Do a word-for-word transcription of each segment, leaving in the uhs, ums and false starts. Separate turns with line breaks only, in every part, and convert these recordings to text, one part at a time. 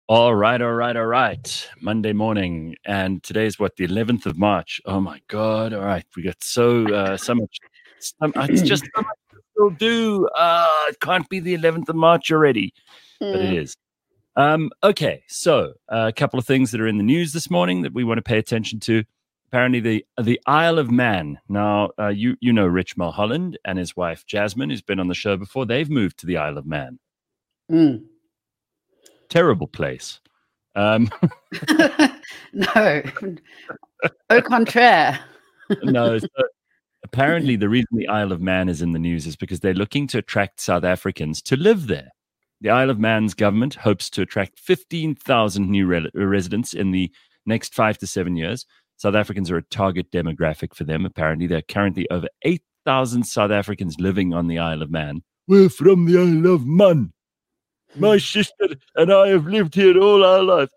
All right, all right, all right. Monday morning, and today's what, the eleventh of March. Oh my God! All right, we got so uh, so much. Some, it's just so much to still do. Uh, it can't be the eleventh of March already, but it
Mm.
is. Um, okay, so uh, a couple of things that are in the news this morning that we want to pay attention to. Apparently, the the Isle of Man. Now, uh, you you know Rich Mulholland and his wife Jasmine, who's been on the show before. They've moved to the Isle of Man.
Mm.
Terrible place. Um,
No, au contraire.
no, so apparently the reason the Isle of Man is in the news is because they're looking to attract South Africans to live there. The Isle of Man's government hopes to attract fifteen thousand new re- residents in the next five to seven years. South Africans are a target demographic for them. Apparently, there are currently over eight thousand South Africans living on the Isle of Man. We're from the Isle of Man. My sister and I have lived here all our life.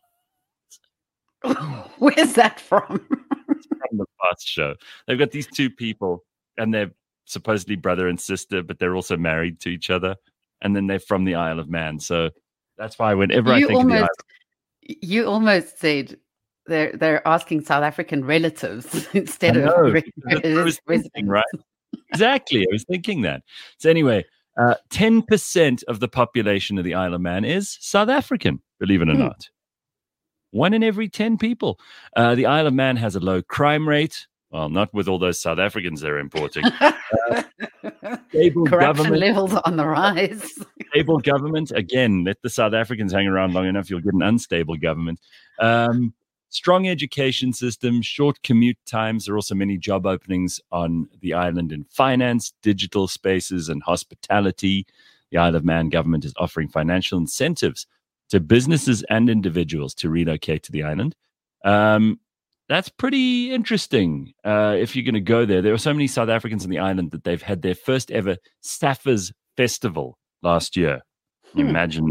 Where's that from?
From the past show. They've got these two people, and they're supposedly brother and sister, but they're also married to each other. And then they're from the Isle of Man. So that's why whenever
You
I think
almost,
of the Isle,
you almost said they're they're asking South African relatives
I
instead
know,
of re-
that's what I was
res-
thinking,
residents.
right? Exactly. I was thinking that. So anyway, uh, ten percent of the population of the Isle of Man is South African, believe it or
Hmm.
not. One in every ten people. Uh, the Isle of Man has a low crime rate. Well, not with all those South Africans they're importing. Stable
Corruption
government.
levels on the rise.
Stable government. Again, let the South Africans hang around long enough, you'll get an unstable government. Um, strong education system, short commute times. There are also many job openings on the island in finance, digital spaces, and hospitality. The Isle of Man government is offering financial incentives to businesses and individuals to relocate to the island. Um, that's pretty interesting. Uh, if you're going to go there, there are so many South Africans on the island that they've had their first ever Saffers Festival last year. Can you
Hmm.
imagine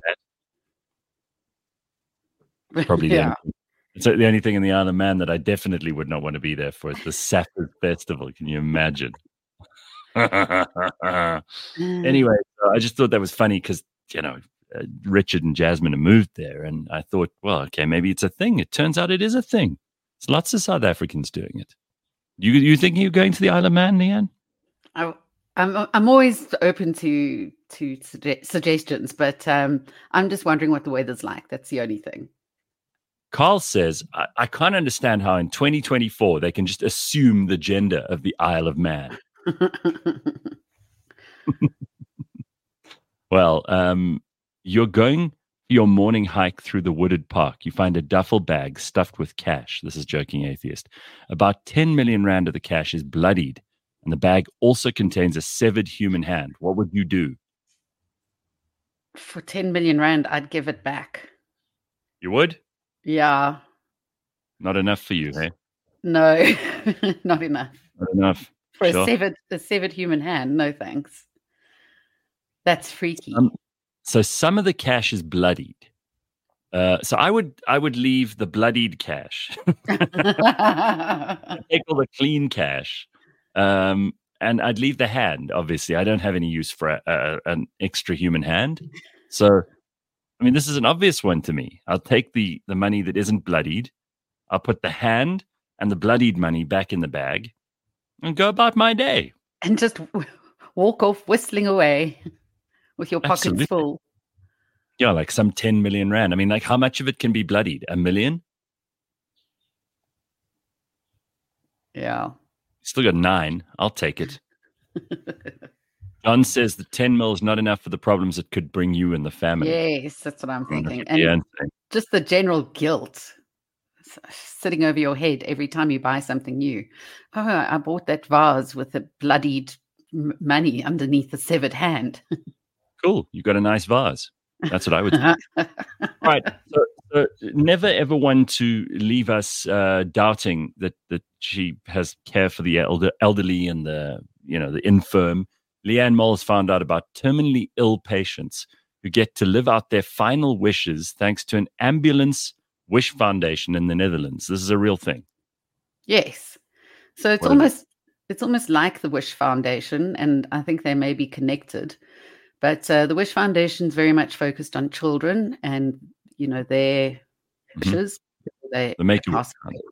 that? Probably the,
Yeah.
only, it's the only thing in the Isle of Man that I definitely would not want to be there for. It's the Saffers Festival. Can you imagine? Anyway, so I just thought that was funny because, you know, uh, Richard and Jasmine have moved there. And I thought, well, okay, maybe it's a thing. It turns out it is a thing. There's lots of South Africans doing it. You you thinking you're going to the Isle of Man, Leanne?
I, I'm I'm always open to to sugge- suggestions, but um, I'm just wondering what the weather's like. That's the only thing.
Carl says, I, I can't understand how in twenty twenty-four they can just assume the gender of the Isle of Man. Well, um, you're going your morning hike through the wooded park. You find a duffel bag stuffed with cash. This is Joking Atheist. About ten million rand of the cash is bloodied, and the bag also contains a severed human hand. What would you do?
For ten million rand, I'd give it back.
You would?
Yeah.
Not enough for you, eh?
No, not enough.
Not enough.
For
Sure.
a severed a severed human hand, no thanks. That's freaky.
Um, so some of the cash is bloodied. Uh, so I would I would leave the bloodied cash. Take all the clean cash, um, and I'd leave the hand. Obviously, I don't have any use for a, a, an extra human hand. So, I mean, this is an obvious one to me. I'll take the the money that isn't bloodied. I'll put the hand and the bloodied money back in the bag, and go about my day.
And just w- walk off whistling away with your pockets
Absolutely.
full.
Yeah, like some ten million rand. I mean, like how much of it can be bloodied? A million?
Yeah.
Still got nine. I'll take it. John says the ten mil is not enough for the problems it could bring you and the family.
Yes, that's what I'm
I wonder
thinking.
if the
And
answer-
just the general guilt s- sitting over your head every time you buy something new. Oh, I bought that vase with the bloodied m- money underneath the severed hand.
Cool. You got a nice vase. That's what I would say. Right. So, so never ever one to leave us uh, doubting that that she has care for the elder, elderly and the you know the infirm. Leanne Moles found out about terminally ill patients who get to live out their final wishes thanks to an ambulance wish foundation in the Netherlands. This is a real thing.
Yes. So it's
What is it?
almost it's almost like the Wish Foundation, and I think they may be connected. But uh, the Wish Foundation is very much focused on children and you know, their wishes.
Mm-hmm.
They
the Make a Wish.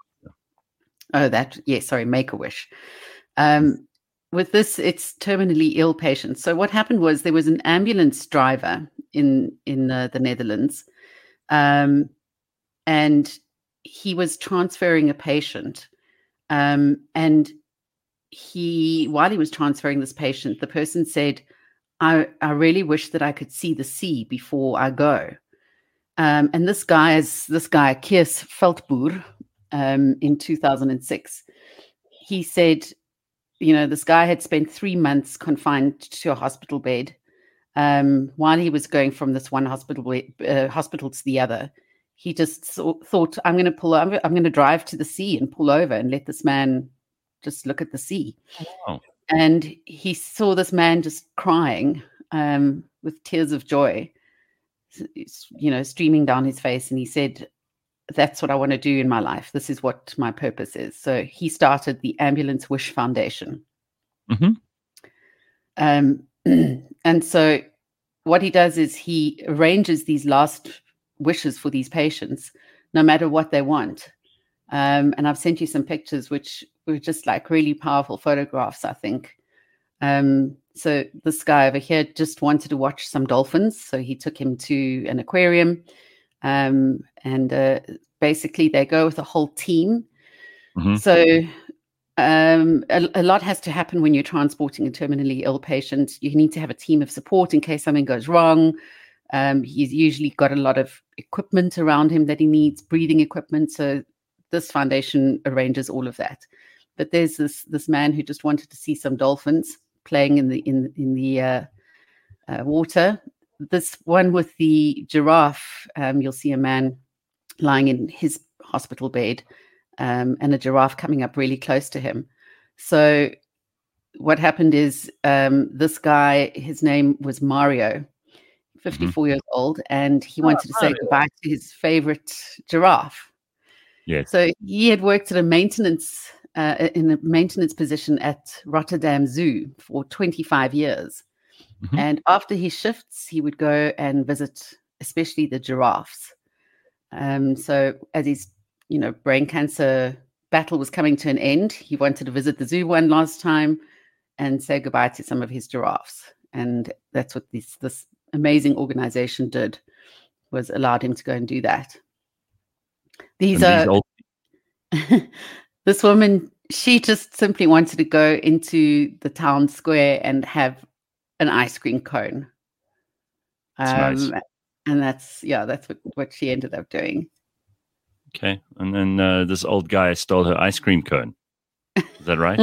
Oh, that yes, sorry, Make a Wish. Um, with this, it's terminally ill patients. So what happened was there was an ambulance driver in in uh, the Netherlands, um, and he was transferring a patient, um, and he while he was transferring this patient, the person said, I, I really wish that I could see the sea before I go. Um, and this guy is this guy, Kees Veldboer, um, in two thousand six. He said, you know, this guy had spent three months confined to a hospital bed. Um, while he was going from this one hospital uh, hospital to the other, he just saw, thought, I'm going to pull over, I'm going to drive to the sea and pull over and let this man just look at the sea.
Oh.
And he saw this man just crying um, with tears of joy, you know, streaming down his face. And he said, that's what I want to do in my life. This is what my purpose is. So he started the Ambulance Wish Foundation.
Mm-hmm.
Um, and so what he does is he arranges these last wishes for these patients, no matter what they want. Um, and I've sent you some pictures, which were just like really powerful photographs, I think. Um, so this guy over here just wanted to watch some dolphins. So he took him to an aquarium. Um, and uh, basically they go with a whole team.
Mm-hmm.
So um, a, a lot has to happen when you're transporting a terminally ill patient. You need to have a team of support in case something goes wrong. Um, he's usually got a lot of equipment around him that he needs, breathing equipment. So this foundation arranges all of that. But there's this this man who just wanted to see some dolphins playing in the in in the uh, uh, water. This one with the giraffe, um, you'll see a man lying in his hospital bed, um, and a giraffe coming up really close to him. So what happened is um, this guy, his name was Mario, fifty-four mm-hmm. years old, and he oh, wanted to Mario. say goodbye to his favorite giraffe.
Yes.
So he had worked at a maintenance uh, in a maintenance position at Rotterdam Zoo for twenty-five years. Mm-hmm. And after his shifts, he would go and visit, especially the giraffes. Um, so as his, you know, brain cancer battle was coming to an end, he wanted to visit the zoo one last time and say goodbye to some of his giraffes. And that's what this this amazing organization did, was allowed him to go and do that. These and are these old- this woman, she just simply wanted to go into the town square and have an ice cream cone.
That's
um,
nice.
And that's, yeah, that's what, what she ended up doing.
Okay. And then uh, this old guy stole her ice cream cone. Is that right?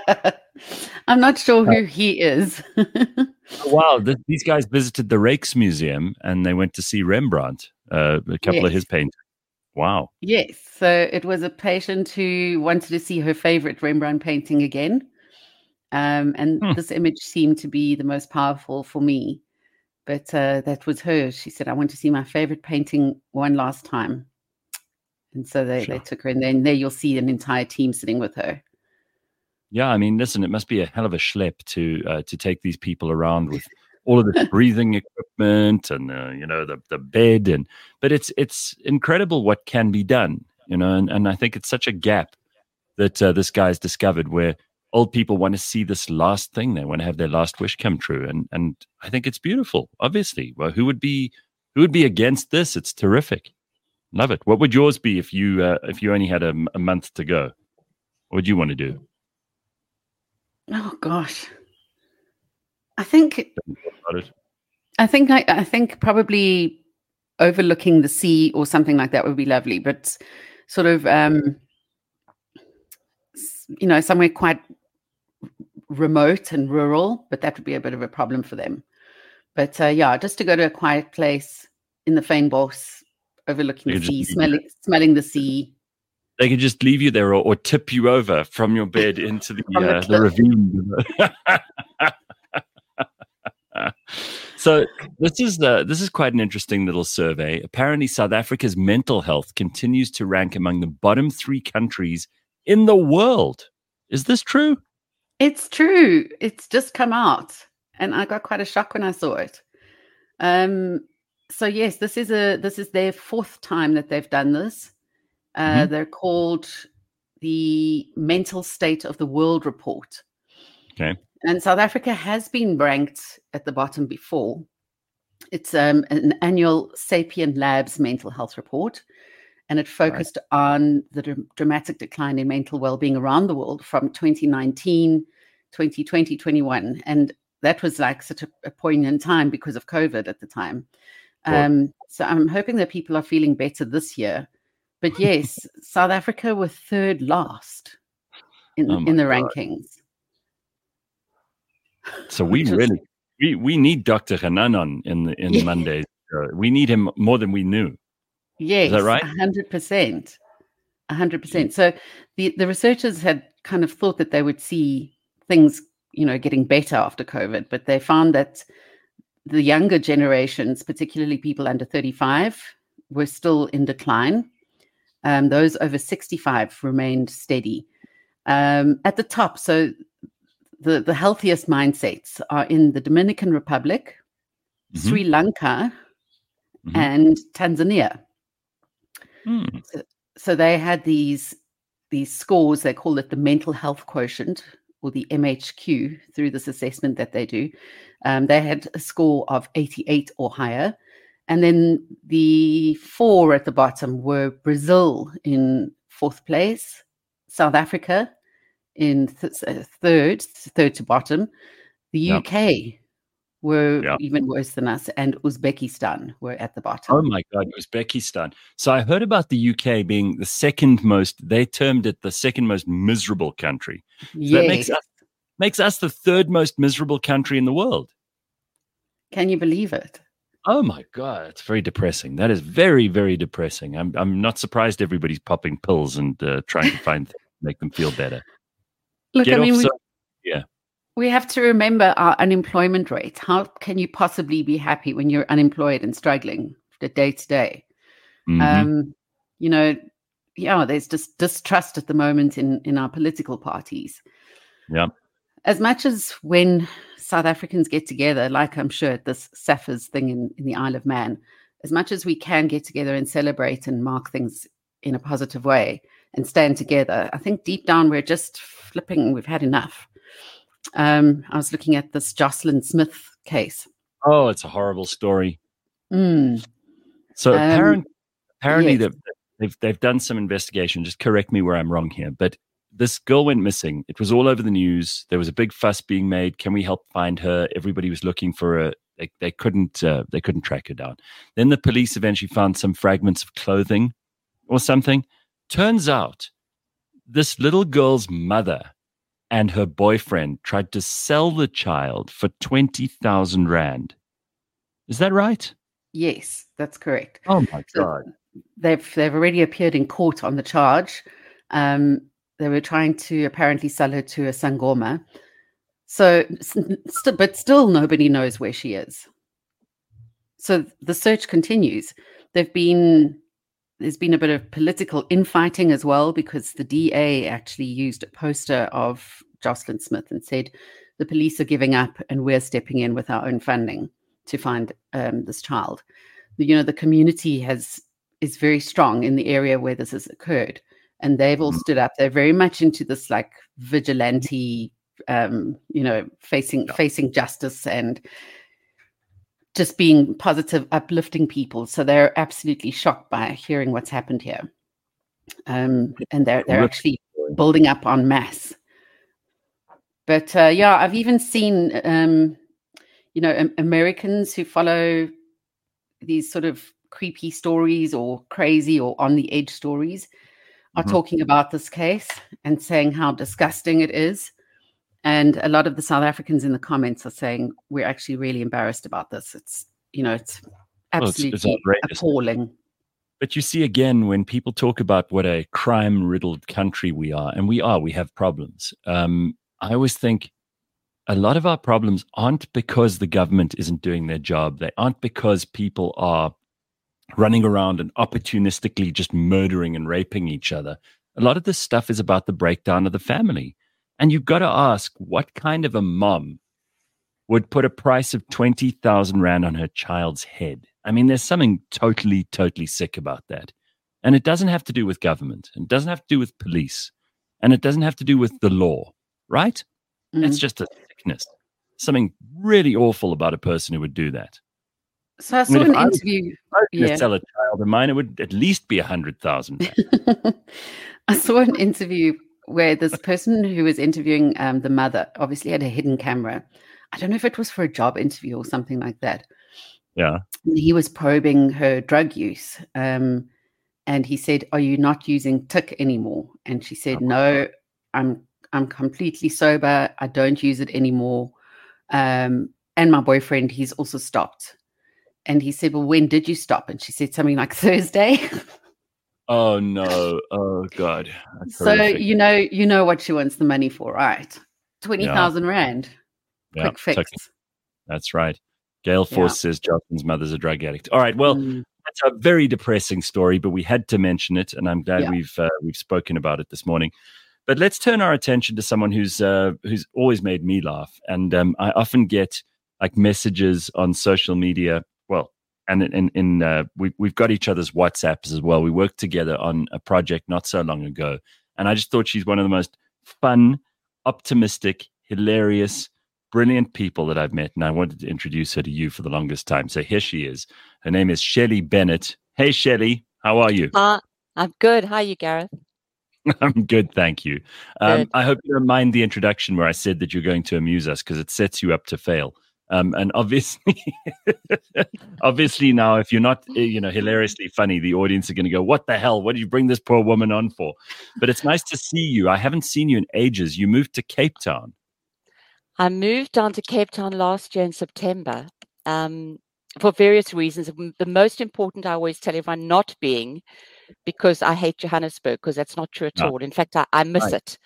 I'm not sure who he is.
Oh, wow. Th- these guys visited the Rijksmuseum and they went to see Rembrandt, uh, a couple yes. of his paintings. Wow.
Yes. So it was a patient who wanted to see her favorite Rembrandt painting again. Um, and hmm. this image seemed to be the most powerful for me. But uh, that was her. She said, I want to see my favorite painting one last time. And so they, sure. they took her, and then there you'll see an entire team sitting with her.
Yeah, I mean, listen, it must be a hell of a schlep to uh, to take these people around with all of this breathing equipment and uh, you know the the bed, and but it's it's incredible what can be done, you know, and, and I think it's such a gap that uh, this guy's discovered where old people want to see this last thing, they want to have their last wish come true, and and I think it's beautiful. Obviously, well, who would be who would be against this? It's terrific. Love it. What would yours be if you uh, if you only had a, a month to go? What would you want to do?
Oh gosh, I think I think I, I think probably overlooking the sea or something like that would be lovely, but sort of um, you know, somewhere quite remote and rural, but that would be a bit of a problem for them. But uh, yeah, just to go to a quiet place in the Fynbos, overlooking the sea, smelling smelling the sea.
They could just leave you there or, or tip you over from your bed into the, uh, the, the ravine. So this is the this is quite an interesting little survey. Apparently, South Africa's mental health continues to rank among the bottom three countries in the world. Is this true?
It's true. It's just come out, and I got quite a shock when I saw it. Um, So yes, this is a this is their fourth time that they've done this. Uh,
Mhm.
They're called the Mental State of the World Report.
Okay.
And South Africa has been ranked at the bottom before. It's um, an annual Sapien Labs mental health report, and it
Right.
focused on the dr- dramatic decline in mental well-being around the world from twenty nineteen, twenty twenty, twenty-one. And that was like such a, a poignant time because of COVID at the time.
Sure.
Um, so I'm hoping that people are feeling better this year. But yes, South Africa were third last in,
Oh my
in the
God.
rankings.
So we
Which was-
really we we need Doctor Hananan in the in
Yeah.
Monday's show. We need him more than we knew.
Yes,
right?
one hundred percent. one hundred percent. So the, the researchers had kind of thought that they would see things, you know, getting better after COVID, but they found that the younger generations, particularly people under thirty-five, were still in decline. Um, those over sixty-five remained steady. Um, at the top, so the, the healthiest mindsets are in the Dominican Republic,
Mhm.
Sri Lanka,
Mhm.
and Tanzania.
Hmm.
So they had these these scores. They call it the mental health quotient, or the M H Q, through this assessment that they do. Um, they had a score of eighty-eight or higher. And then the four at the bottom were Brazil in fourth place, South Africa in th- uh, third, third to bottom. The
Yep.
U K were
Yep.
even worse than us, and Uzbekistan were at the bottom.
Oh my God, Uzbekistan. So I heard about the U K being the second most, they termed it the second most miserable country. So
yes.
that makes us, makes us the third most miserable country in the world.
Can you believe it?
Oh my God, it's very depressing. That is very, very depressing. I'm I'm not surprised everybody's popping pills and uh, trying to find things to make them feel better.
Look,
Get
I mean,
off
we,
so- yeah.
we have to remember our unemployment rate. How can you possibly be happy when you're unemployed and struggling the day to day?
Mhm.
Um, you know, yeah, there's just distrust at the moment in, in our political parties.
Yeah.
As much as when South Africans get together, like I'm sure at this Saffers thing in, in the Isle of Man, as much as we can get together and celebrate and mark things in a positive way and stand together, I think deep down we're just flipping, we've had enough. Um, I was looking at this Jocelyn Smith case.
Oh, it's a horrible story.
Mm.
So
Um,
apparent, apparently
yes.
they've, they've they've done some investigation. Just correct me where I'm wrong here, but this girl went missing. It was all over the news. There was a big fuss being made. Can we help find her? Everybody was looking for her. They they couldn't uh, they couldn't track her down. Then the police eventually found some fragments of clothing or something. Turns out this little girl's mother and her boyfriend tried to sell the child for twenty thousand rand. Is that right?
Yes, that's correct.
Oh my
So
God.
they've they've already appeared in court on the charge. Um, they were trying to apparently sell her to a Sangoma. So, st- but still nobody knows where she is. So the search continues. There've been there's been a bit of political infighting as well, because the D A actually used a poster of Jocelyn Smith and said the police are giving up and we're stepping in with our own funding to find um, this child. You know, the community has is very strong in the area where this has occurred, and they've all stood up. They're very much into this like vigilante, um, you know, facing
Yeah.
facing justice and just being positive, uplifting people. So they're absolutely shocked by hearing what's happened here, um, and they're they're
Rip.
actually building up en masse. But uh, yeah, I've even seen, um, you know, um, Americans who follow these sort of creepy stories or crazy or on the edge stories are
Mhm.
talking about this case and saying how disgusting it is. And a lot of the South Africans in the comments are saying we're actually really embarrassed about this. It's, you know, it's
Well, it's-
absolutely
it's outrageous.
appalling.
But you see, again, when people talk about what a crime-riddled country we are, and we are, we have problems. Um, I always think a lot of our problems aren't because the government isn't doing their job. They aren't because people are running around and opportunistically just murdering and raping each other. A lot of this stuff is about the breakdown of the family. And you've got to ask, what kind of a mom would put a price of twenty thousand Rand on her child's head. I mean, there's something totally, totally sick about that. And it doesn't have to do with government. It doesn't have to do with police. And it doesn't have to do with the law, right?
Mm.
It's just a sickness. Something really awful about a person who would do that.
So I saw
I mean,
an
if I was-
interview.
If I was going to
Yeah.
sell a child of mine, it would at least be one hundred thousand.
I saw an interview where this person who was interviewing um, the mother obviously had a hidden camera. I don't know if it was for a job interview or something like that.
Yeah.
And he was probing her drug use. Um, and he said, "Are you not using tick anymore?" And she said,
Oh.
"No, I'm I'm completely sober. I don't use it anymore. Um, and my boyfriend, he's also stopped." And he said, "Well, when did you stop?" And she said something like Thursday.
Oh, no. Oh, God. That's
So
horrific.
you know, you know what she wants the money for, right? Twenty thousand rand,
Yeah,
quick fix.
tick. That's right. Gail Force
Yeah.
says Jocelyn's mother's a drug addict. All right. Well,
Mm,
that's a very depressing story, but we had to mention it, and I'm glad
Yeah.
we've uh, we've spoken about it this morning. But let's turn our attention to someone who's uh, who's always made me laugh, and um, I often get like messages on social media. Well, and in, in, in uh, we we've got each other's WhatsApps as well. We worked together on a project not so long ago, and I just thought she's one of the most fun, optimistic, hilarious, brilliant people that I've met, and I wanted to introduce her to you for the longest time. So here she is. Her name is Shelley Bennett. Hey, Shelley, how are you?
Uh, I'm good. How are you, Gareth?
I'm good, thank you. Um,
Good.
I hope you don't mind the introduction where I said that you're going to amuse us, because it sets you up to fail. Um, and obviously, obviously now, if you're not, uh, you know, hilariously funny, the audience are going to go, "What the hell? What did you bring this poor woman on for?" But it's nice to see you. I haven't seen you in ages. You moved to Cape Town.
I moved down to Cape Town last year in September um, for various reasons. M- The most important, I always tell everyone, not being because I hate Johannesburg, because that's not true at
No.
all. In fact, I, I miss
Right.
it.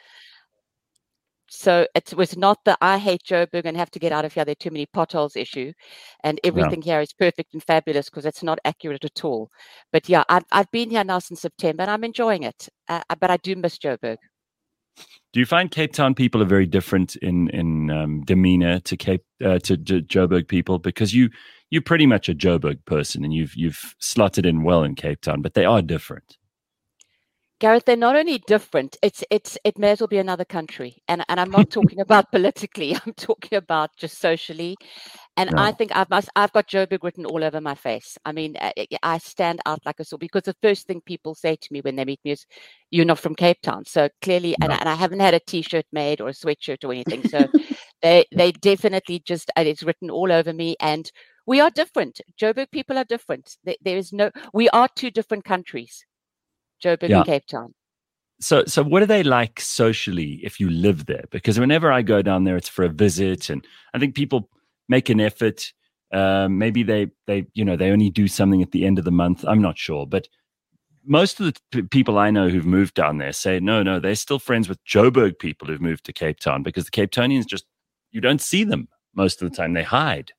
So it was not that I hate Joburg and have to get out of here, there are too many potholes issue, and everything here is perfect and fabulous, because it's not accurate at all. But yeah, I've, I've been here now since September and I'm enjoying it. Uh, but I do miss Joburg.
Do you find Cape Town people are very different in in um, demeanor to Cape uh, to, to Joburg people? Because you you're pretty much a Joburg person, and you've you've slotted in well in Cape Town, but they are different.
Gareth, they're not only different, it's it's it may as well be another country. And and I'm not talking about politically, I'm talking about just socially. And I
Yeah.
think I've must, I've got Joburg written all over my face. I mean, I, I stand out like a sore, because the first thing people say to me when they meet me is, "You're not from Cape Town." So clearly, and,
No.
and I haven't had a T-shirt made or a sweatshirt or anything. So they they definitely just, and it's written all over me. And we are different. Joburg people are different. There, there is no, we are two different countries, Joburg
Yeah.
and Cape Town.
So, so what are they like socially if you live there? Because whenever I go down there, it's for a visit, and I think people make an effort. Um, maybe they, they, you know, they only do something at the end of the month. I'm not sure, but most of the p- people I know who've moved down there say, no, no, they're still friends with Joburg people who've moved to Cape Town, because the Cape Townians just, you don't see them most of the time. They hide.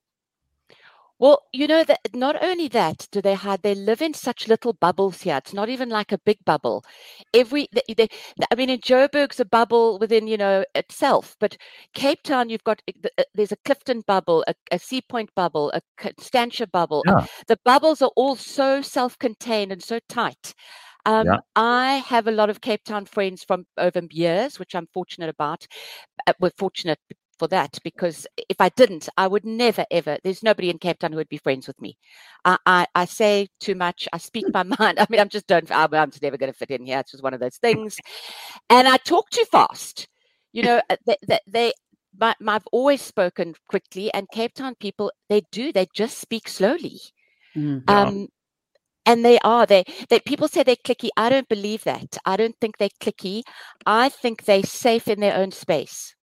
Well, you know that not only that do they hide, they live in such little bubbles here. It's not even like a big bubble. Every, they, they, I mean, in Joburg's a bubble within, you know, itself. But Cape Town, you've got uh, there's a Clifton bubble, a, a Sea Point bubble, a Constantia bubble.
Yeah.
The bubbles are all so self-contained and so tight. Um,
Yeah.
I have a lot of Cape Town friends from over years, which I'm fortunate about. Uh, we're fortunate for that, because if I didn't, I would never, ever, there's nobody in Cape Town who would be friends with me. I, I, I say too much. I speak my mind. I mean, I'm just don't, I'm, I'm just never going to fit in here. It's just one of those things. And I talk too fast. You know, they, they, they my, my, I've always spoken quickly, and Cape Town people, they do, they just speak slowly.
mm.
Yeah.
Um, and they are, they, they, people say they're clicky. I don't believe that. I don't think they're clicky. I think they're safe in their own space.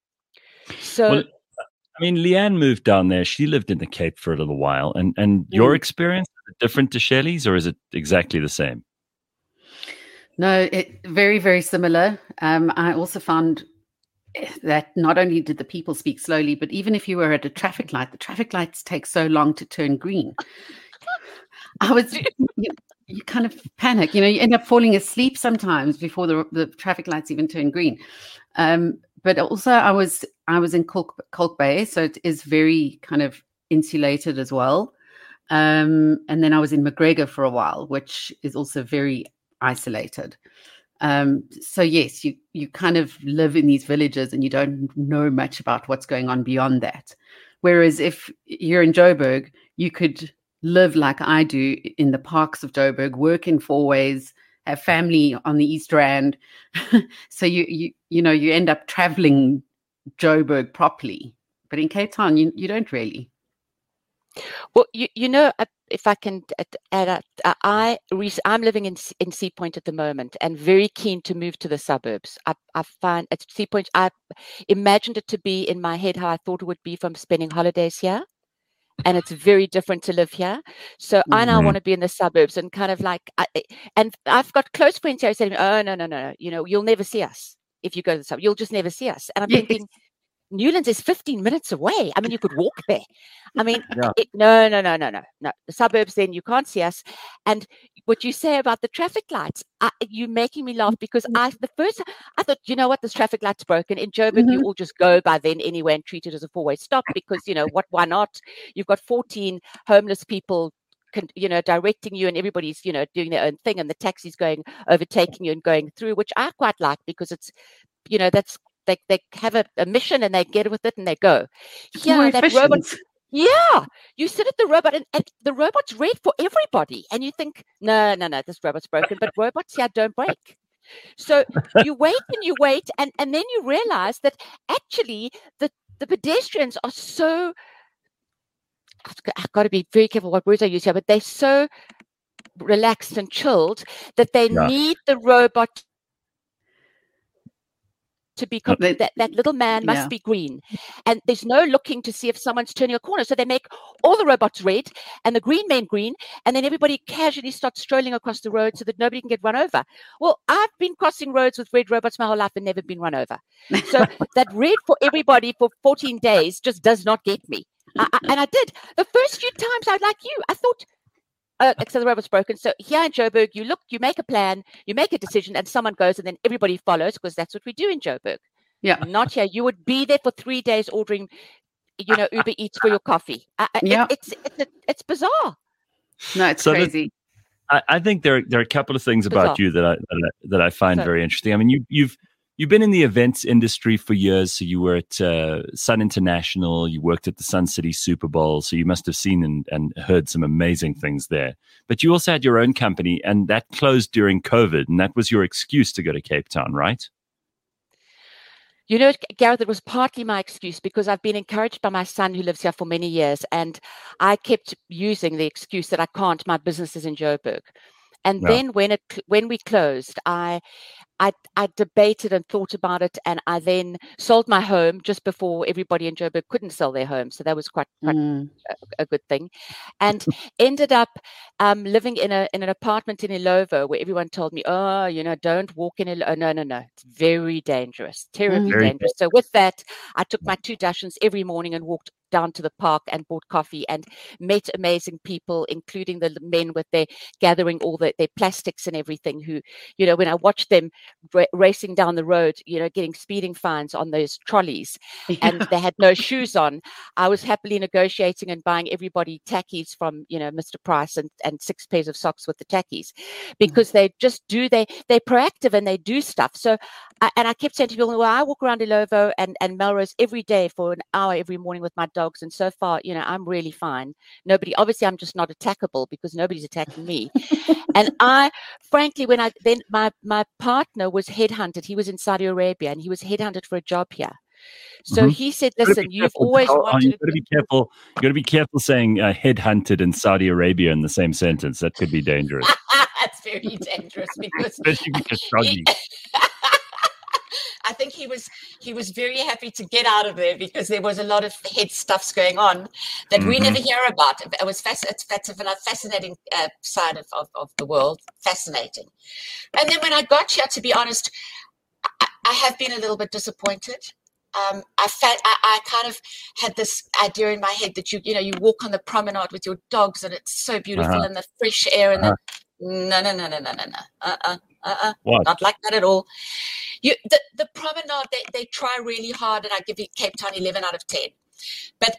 So,
Well, I mean, Leanne moved down there. She lived in the Cape for a little while. And, and your
Mm.
experience, is it different to Shelley's, or is it exactly the same?
No, it very, very similar. Um, I also found that not only did the people speak slowly, but even if you were at a traffic light, the traffic lights take so long to turn green. I was, you, you kind of panic, you know, you end up falling asleep sometimes before the, the traffic lights even turn green. Um, but also I was I was in Kalk, Kalk Bay, so it is very kind of insulated as well. Um, and then I was in McGregor for a while, which is also very isolated. Um, so yes, you you kind of live in these villages and you don't know much about what's going on beyond that. Whereas if you're in Joburg, you could live like I do in the parks of Joburg, work in Fourways, have family on the East Rand. So you you you know you end up traveling Joburg properly. But in Cape Town, you you don't really.
Well, you you know, if I can add, I I'm living in in Sea Point at the moment, and very keen to move to the suburbs. I I find at Sea Point, I imagined it to be in my head how I thought it would be from spending holidays here, and it's very different to live here. So mm-hmm. I now want to be in the suburbs and kind of like, I, and I've got close friends here who say, "Oh no no no, you know, you'll never see us if you go to the suburbs. You'll just never see us." And I'm yes. thinking, Newlands is fifteen minutes away. I mean, you could walk there. I mean, yeah. it, no, no, no, no, no, no. The suburbs, then you can't see us. And what you say about the traffic lights, I, you're making me laugh because I, the first, I thought, you know what, this traffic light's broken. In Joburg, mm-hmm. you all just go by then anyway and treat it as a four-way stop because, you know, what, why not? You've got fourteen homeless people, you know, directing you and everybody's, you know, doing their own thing and the taxi's going, overtaking you and going through, which I quite like because it's, you know, that's, They, they have a, a mission and they get with it and they go.
It's yeah, that robot.
Yeah, you sit at the robot and, and the robot's red for everybody, and you think, no, no, no, this robot's broken. But robots, yeah, don't break. So you wait and you wait, and, and then you realize that actually the the pedestrians are so. I've got to be very careful what words I use here, but they're so relaxed and chilled that they yeah. need the robot to be that, that little man must yeah. be green, and there's no looking to see if someone's turning a corner, so they make all the robots red and the green men green, and then everybody casually starts strolling across the road so that nobody can get run over. Well, I've been crossing roads with red robots my whole life and never been run over, so that red for everybody for fourteen days just does not get me. I, I, and I did the first few times. I like you I thought, Uh, so the robot's broken. So here in Joburg, you look, you make a plan, you make a decision, and someone goes, and then everybody follows because that's what we do in Joburg.
Yeah,
not here. You would be there for three days ordering, you know, Uber Eats for your coffee. Uh,
yeah,
it, it's it's it's bizarre.
No, it's
so
crazy.
I, I think there there are a couple of things about bizarre. you that I that I, that I find so, very interesting. I mean, you you've You've been in the events industry for years. So you were at uh, Sun International, you worked at the Sun City Super Bowl. So you must have seen and, and heard some amazing things there. But you also had your own company, and that closed during COVID. And that was your excuse to go to Cape Town, right?
You know, Gareth, it was partly my excuse because I've been encouraged by my son who lives here for many years. And I kept using the excuse that I can't, my business is in Joburg. And yeah. then when it when we closed, I, I I debated and thought about it, and I then sold my home just before everybody in Joburg couldn't sell their home, so that was quite, quite mm. a, a good thing, and ended up um, living in a in an apartment in Ilovo where everyone told me, oh, you know, don't walk in Ilovo. Oh, no, no, no, it's very dangerous, terribly mm. dangerous. So with that, I took my two Dachshunds every morning and walked down to the park and bought coffee and met amazing people, including the men with their gathering all the, their plastics and everything, who, you know, when I watched them ra- racing down the road, you know, getting speeding fines on those trolleys and they had no shoes on, I was happily negotiating and buying everybody tackies from, you know, Mister Price and, and six pairs of socks with the tackies because mm-hmm. they just do, they, they're proactive and they do stuff. So, I, and I kept saying to people, well, I walk around Ilovo and, and Melrose every day for an hour every morning with my dogs, and so far, you know, I'm really fine. Nobody, obviously, I'm just not attackable because nobody's attacking me. And I, frankly, when I then my my partner was headhunted. He was in Saudi Arabia and he was headhunted for a job here. So mm-hmm. he said, "Listen, you've always
oh,
wanted."
You've got to be careful. You got to be careful saying uh, "headhunted" in Saudi Arabia in the same sentence. That could be dangerous.
That's very dangerous because,
especially because Saudi.
I think he was he was very happy to get out of there because there was a lot of head stuffs going on that mm-hmm. we never hear about. It was fasc- it's, it's a fascinating uh, side of, of, of the world, fascinating. And then when I got here, to be honest, I, I have been a little bit disappointed. Um, I, fa- I I kind of had this idea in my head that you you know you walk on the promenade with your dogs and it's so beautiful uh-huh. and the fresh air and uh-huh. the no no no no no no no uh uh uh uh not like that at all. You the, the promenade, they, they try really hard, and I give Cape Town eleven out of ten. But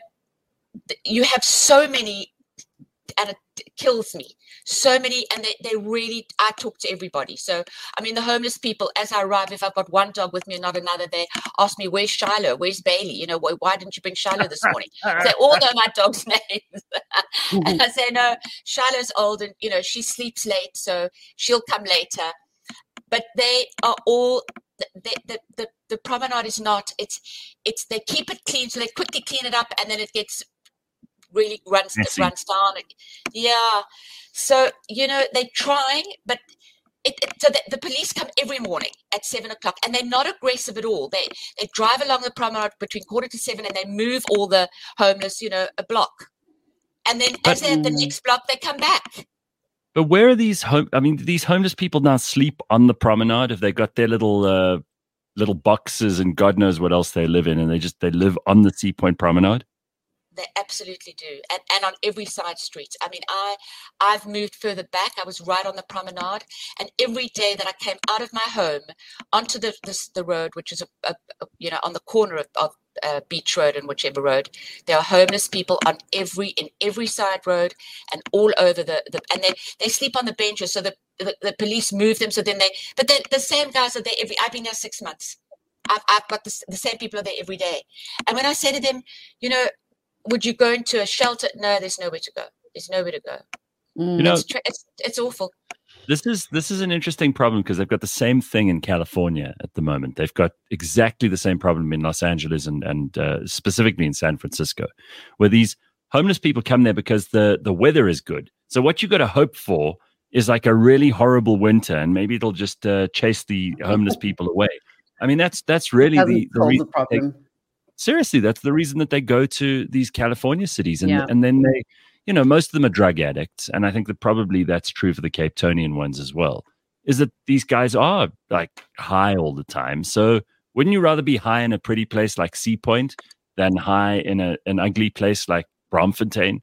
you have so many, and it kills me. So many, and they, they really, I talk to everybody. So, I mean, the homeless people, as I arrive, if I've got one dog with me and not another, they ask me, where's Shiloh? Where's Bailey? You know, why, why didn't you bring Shiloh this morning? They all know my dog's names. And I say, no, Shiloh's old and, you know, she sleeps late, so she'll come later. But they are all, the, the, the, the promenade is not, it's, it's, they keep it clean, so they quickly clean it up, and then it gets really runs runs down. Yeah. So, you know, they're trying, but it, it, so the, the police come every morning at seven o'clock, and they're not aggressive at all. They they drive along the promenade between quarter to seven, and they move all the homeless, you know, a block. And then but, as they're at the next block, they come back.
But where are these home? I mean, do these homeless people now sleep on the promenade? Have they got their little uh, little boxes and God knows what else they live in, and they just they live on the Sea Point Promenade?
They absolutely do, and and on every side street. I mean, I I've moved further back. I was right on the promenade, and every day that I came out of my home onto the this, the road, which is a, a, a you know on the corner of, of uh, Beach Road and whichever road, there are homeless people on every in every side road and all over the, the and they they sleep on the benches. So the the, the police move them. So then they, but then the same guys are there every. I've been there six months. I've I've got the, the same people are there every day, and when I say to them, you know, would you go into a shelter? No, there's nowhere to go. There's nowhere to go.
You know,
it's, it's, it's awful.
This is this is an interesting problem because they've got the same thing in California at the moment. They've got exactly the same problem in Los Angeles and and uh, specifically in San Francisco, where these homeless people come there because the the weather is good. So what you got to hope for is like a really horrible winter, and maybe it'll just uh, chase the homeless people away. I mean, that's that's really the, the reason.
The problem.
They, seriously, that's the reason that they go to these California cities, and
yeah.
and then they. You know, most of them are drug addicts, and I think that probably that's true for the Cape Townian ones as well, is that these guys are like high all the time. So wouldn't you rather be high in a pretty place like Sea Point than high in a, an ugly place like Braamfontein?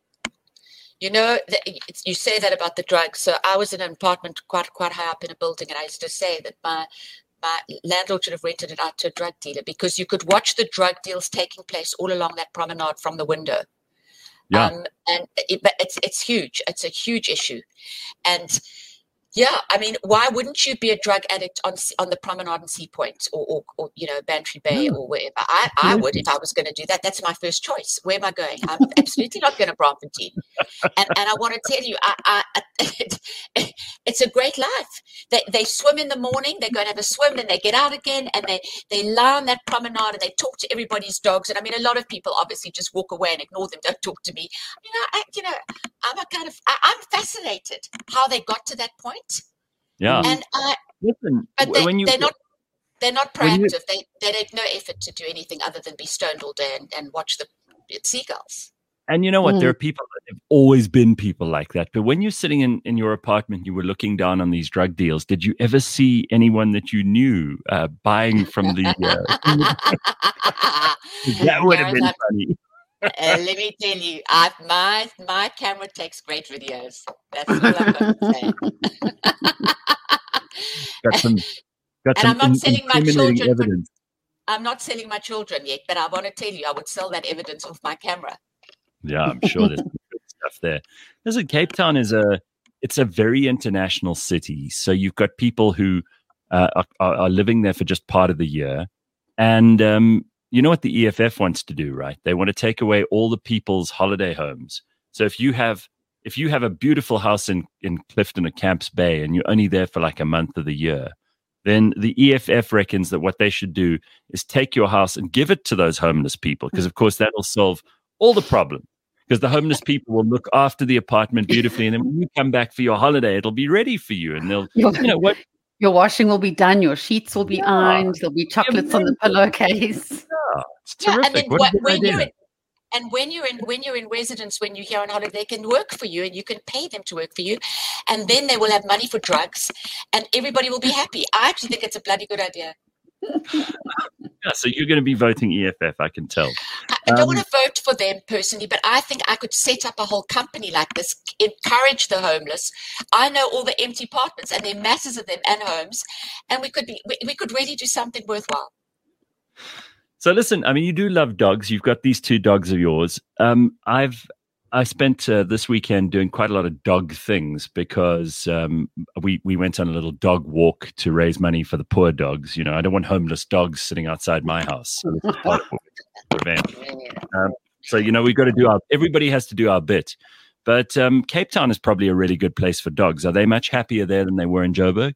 You know, you say that about the drugs. So I was in an apartment quite quite high up in a building, and I used to say that my my landlord should have rented it out to a drug dealer because you could watch the drug deals taking place all along that promenade from the window.
Yeah.
Um, and it, but it's it's huge. It's a huge issue, and yeah, I mean, why wouldn't you be a drug addict on on the promenade in Sea Point or, or, or you know Bantry Bay yeah. or wherever? I, I would if I was going to do that. That's my first choice. Where am I going? I'm absolutely not going to Braamfontein. And and I want to tell you, I, I, it, it's a great life. They they swim in the morning. They go and have a swim, then they get out again, and they they lie on that promenade and they talk to everybody's dogs. And I mean, a lot of people obviously just walk away and ignore them. Don't talk to me. You know, I, you know, I'm a kind of I, I'm fascinated how they got to that point.
Yeah,
and uh,
listen,
but they,
when you,
they're not they're not proactive.
You,
they they take no effort to do anything other than be stoned all day and, and watch the seagulls.
And you know what?
Mm.
There are people. There have always been people like that. But when you're sitting in, in your apartment, you were looking down on these drug deals. Did you ever see anyone that you knew uh, buying from the? Uh, that would have been
I've,
funny.
uh, let me tell you, I've, my my camera takes great videos. That's all I'm going to say.
got some, got
and
some
I'm not
in,
selling my children.
Evidence.
For, I'm not selling my children yet, but I want to tell you, I would sell that evidence off my camera.
Yeah, I'm sure there's good stuff there. Listen, Cape Town is a it's a very international city, so you've got people who uh, are, are living there for just part of the year, and um, you know what the E F F wants to do, right? They want to take away all the people's holiday homes. So if you have if you have a beautiful house in, in Clifton or Camps Bay and you're only there for like a month of the year, then the E F F reckons that what they should do is take your house and give it to those homeless people, because of course that'll solve all the problem. Because the homeless people will look after the apartment beautifully, and then when you come back for your holiday, it'll be ready for you, and they'll, you know what.
Your washing will be done. Your sheets will be yeah. ironed. There'll be chocolates on the pillowcase.
Yeah, it's
yeah,
terrific.
and then
what
wh- when you're in, and when you're in when you're in residence, when you're here on holiday, they can work for you, and you can pay them to work for you, and then they will have money for drugs, and everybody will be happy. I actually think it's a bloody good idea.
Yeah, so you're going to be voting E F F, I can tell.
I, I don't
Um,
want to vote for them personally, but I think I could set up a whole company like this, encourage the homeless. I know all the empty apartments, and there are masses of them and homes, and we could be we, we could really do something worthwhile.
So listen, I mean, you do love dogs. You've got these two dogs of yours. Um, I've I spent uh, this weekend doing quite a lot of dog things because um, we we went on a little dog walk to raise money for the poor dogs. You know, I don't want homeless dogs sitting outside my house. So this is part of what we prevent. Um, so you know, we've got to do our. Everybody has to do our bit. But um, Cape Town is probably a really good place for dogs. Are they much happier there than they were in Joburg?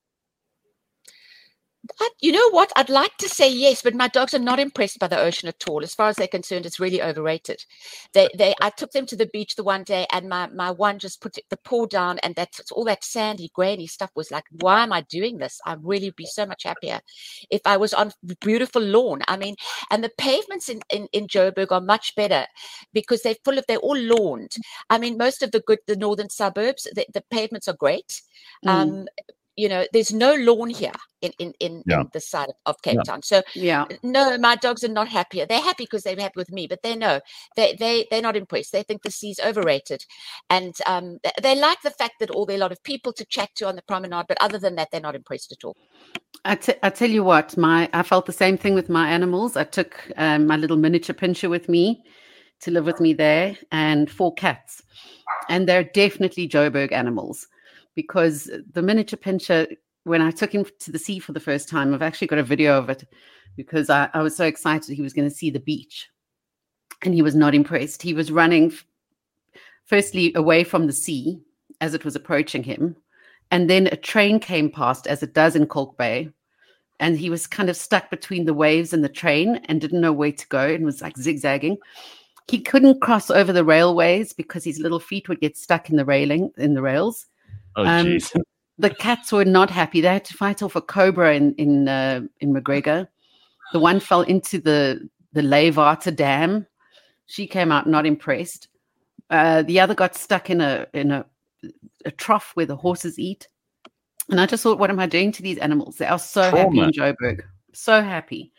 I, you know what? I'd like to say yes, but my dogs are not impressed by the ocean at all. As far as they're concerned, it's really overrated. They, they. I took them to the beach the one day, and my, my one just put the paw down, and that's all that sandy, grainy stuff was like, why am I doing this? I'd really be so much happier if I was on beautiful lawn. I mean, and the pavements in, in, in Joburg are much better because they're full of, they're all lawned. I mean, most of the good, the northern suburbs, the, the pavements are great.
Mm.
Um, you know, there's no lawn here in, in, in,
Yeah.
in the side of, of Cape
Yeah.
Town. So
Yeah.
no, my dogs are not happier. They're happy because they're happy with me, but they know they, they, they're not impressed. They think the sea's overrated. And um, they, they like the fact that all there are a lot of people to chat to on the promenade, but other than that, they're not impressed at all.
I, t- I tell you what, my I felt the same thing with my animals. I took um, my little miniature pincher with me to live with me there, and four cats. And they're definitely Joburg animals, because the miniature pincher, when I took him to the sea for the first time, I've actually got a video of it because I, I was so excited he was going to see the beach. And he was not impressed. He was running, firstly, away from the sea as it was approaching him. And then a train came past, as it does in Kalk Bay. And he was kind of stuck between the waves and the train and didn't know where to go and was like zigzagging. He couldn't cross over the railways because his little feet would get stuck in the railing, in the rails.
Oh,
Um,
jeez.
The cats were not happy. They had to fight off a cobra in in uh, in McGregor. The one fell into the the Leeuwater Dam. She came out not impressed. Uh, the other got stuck in a in a, a trough where the horses eat. And I just thought, what am I doing to these animals? They are so happy
Trauma.
in Joburg. So happy.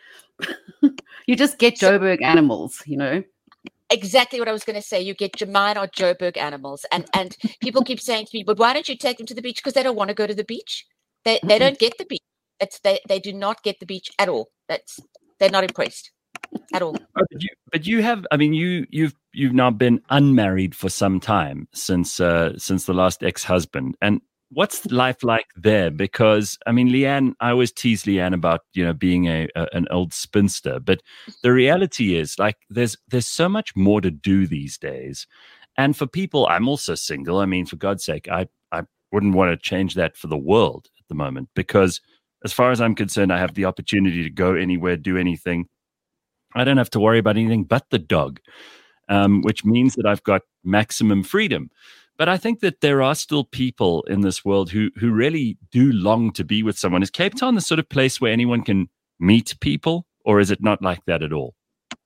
You just get Joburg animals, you know.
Exactly what I was going to say. You get mine or Joburg animals, and and people keep saying to me, "But why don't you take them to the beach?" Because they don't want to go to the beach. They they don't get the beach. It's they they do not get the beach at all. That's they're not impressed at all.
Oh, But you, but you have, I mean, you you've you've now been unmarried for some time since uh, since the last ex-husband. And what's life like there? Because I mean, Leanne, I always tease Leanne about you know being a, a an old spinster, but the reality is like there's there's so much more to do these days. And for people, I'm also single. I mean, for God's sake, I I wouldn't want to change that for the world at the moment, because as far as I'm concerned, I have the opportunity to go anywhere, do anything. I don't have to worry about anything but the dog, um, which means that I've got maximum freedom. But I think that there are still people in this world who who really do long to be with someone. Is Cape Town the sort of place where anyone can meet people, or is it not like that at all?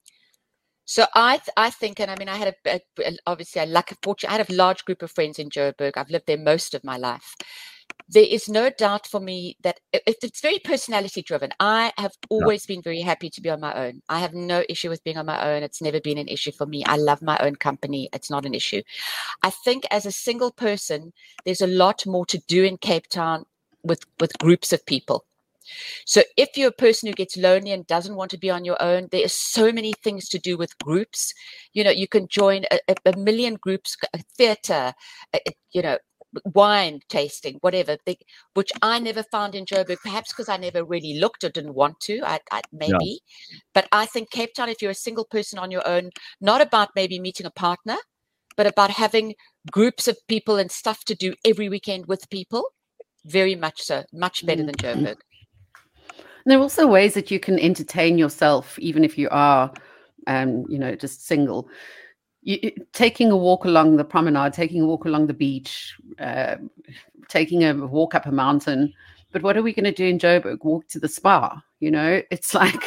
So I th- I think, and I mean, I had a, a obviously a lucky fortune. I had a large group of friends in Joburg. I've lived there most of my life. There is no doubt for me that it, it's very personality driven. I have always been very happy to be on my own. I have no issue with being on my own. It's never been an issue for me. I love my own company. It's not an issue. I think as a single person, there's a lot more to do in Cape Town with, with groups of people. So if you're a person who gets lonely and doesn't want to be on your own, there are so many things to do with groups. You know, you can join a, a million groups, a theater, a, you know, wine tasting, whatever, they, which I never found in Joburg, perhaps because I never really looked or didn't want to, I, I, maybe. Yeah. But I think Cape Town, if you're a single person on your own, not about maybe meeting a partner, but about having groups of people and stuff to do every weekend with people, very much so, much better than Joburg.
And there are also ways that you can entertain yourself, even if you are, um, you know, just single. You, taking a walk along the promenade, taking a walk along the beach, uh, taking a walk up a mountain. But what are we going to do in Joburg? Walk to the spa? You know, it's like,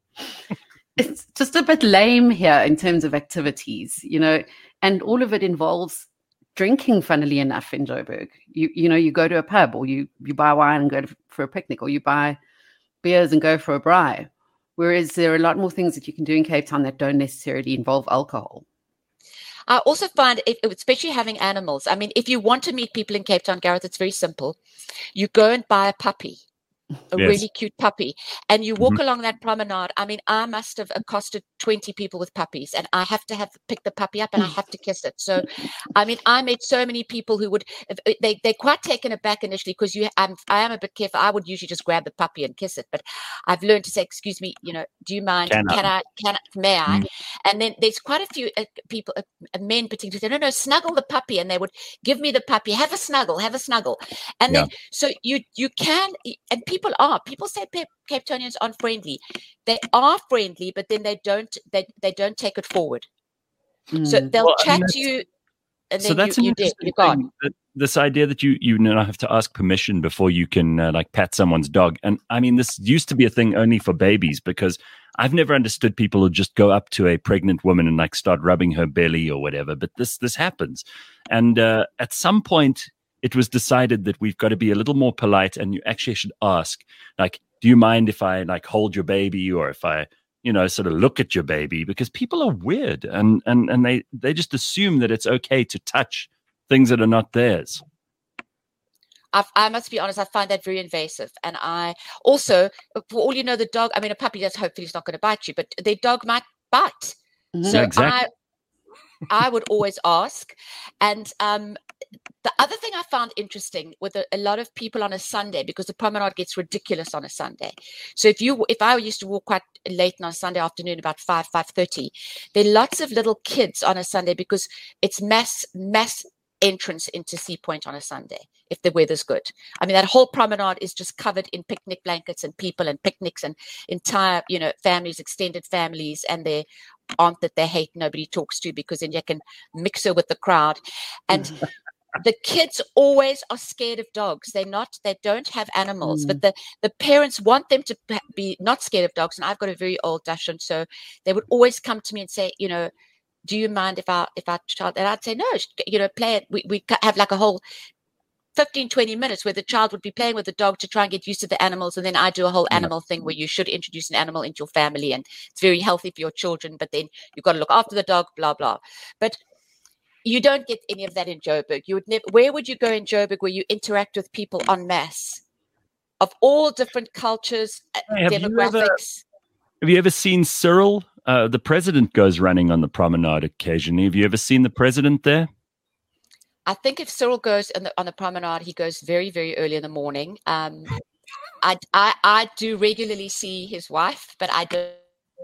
it's just a bit lame here in terms of activities, you know, and all of it involves drinking, funnily enough, in Joburg. You you know, you go to a pub, or you, you buy wine and go to, for a picnic, or you buy beers and go for a braai. Whereas there are a lot more things that you can do in Cape Town that don't necessarily involve alcohol.
I also find, if, especially having animals, I mean, if you want to meet people in Cape Town, Gareth, it's very simple. You go and buy a puppy, a
Yes.
really cute puppy, and you walk
Mhm.
along that promenade. I mean, I must have accosted twenty people with puppies, and I have to have pick the puppy up and I have to kiss it. So, I mean, I met so many people who would, they, they're quite taken aback initially because you, I'm, I am a bit careful. I would usually just grab the puppy and kiss it, but I've learned to say, excuse me, you know, do you mind?
Can I?
Can I, can I, may I?
Mm.
And then there's quite a few uh, people, uh, men particularly, say, no, no, snuggle the puppy. And they would give me the puppy, have a snuggle, have a snuggle. And
Yeah.
then, so you, you can, and people are, people say Cape Townians aren't friendly. They are friendly, but then they don't, they, they don't take it forward. So
Mm.
they'll
Well, I
chat
mean,
to you, and
So
then
that's
you,
an
you're dead,
interesting
you're gone.
thing, that this idea that you you now have to ask permission before you can uh, like pat someone's dog. And I mean, this used to be a thing only for babies, because I've never understood people who just go up to a pregnant woman and like start rubbing her belly or whatever. But this this happens, and uh, at some point it was decided that we've got to be a little more polite, and you actually should ask, like, do you mind if I like hold your baby, or if I, you know, sort of look at your baby? Because people are weird, and and and they they just assume that it's okay to touch things that are not theirs.
I, I must be honest, I find that very invasive. And I also, for all you know, the dog, I mean, a puppy does, hopefully it's not going to bite you, but the dog might bite.
Mhm.
So
Yeah, exactly.
I, I would always ask. And um, the other thing I found interesting with a, a lot of people on a Sunday, because the promenade gets ridiculous on a Sunday. So if you, if I used to walk quite late on a Sunday afternoon, about five, five thirty, there are lots of little kids on a Sunday because it's mass, mass entrance into Sea Point on a Sunday if the weather's good. I mean, that whole promenade is just covered in picnic blankets and people and picnics and entire, you know, families, extended families, and their aunt that they hate nobody talks to, because then you can mix her with the crowd. And the kids always are scared of dogs. They're not, they don't have animals,
Mm.
but the, the parents want them to be not scared of dogs. And I've got a very old Dachshund, so they would always come to me and say, you know, do you mind if our if our child, and I'd say, no, you know, play it. We, we have like a whole fifteen, twenty minutes where the child would be playing with the dog to try and get used to the animals. And then I do a whole
Yeah.
animal thing where you should introduce an animal into your family, and it's very healthy for your children, but then you've got to look after the dog, blah, blah. But you don't get any of that in Joburg. You would never, where would you go in Joburg where you interact with people en masse of all different cultures, uh,
Hey, have you ever-
demographics?
Have you ever seen Cyril? Uh, the president goes running on the promenade occasionally. Have you ever seen the president there?
I think if Cyril goes on the, on the promenade, he goes very, very early in the morning. Um, I, I, I do regularly see his wife, but I don't,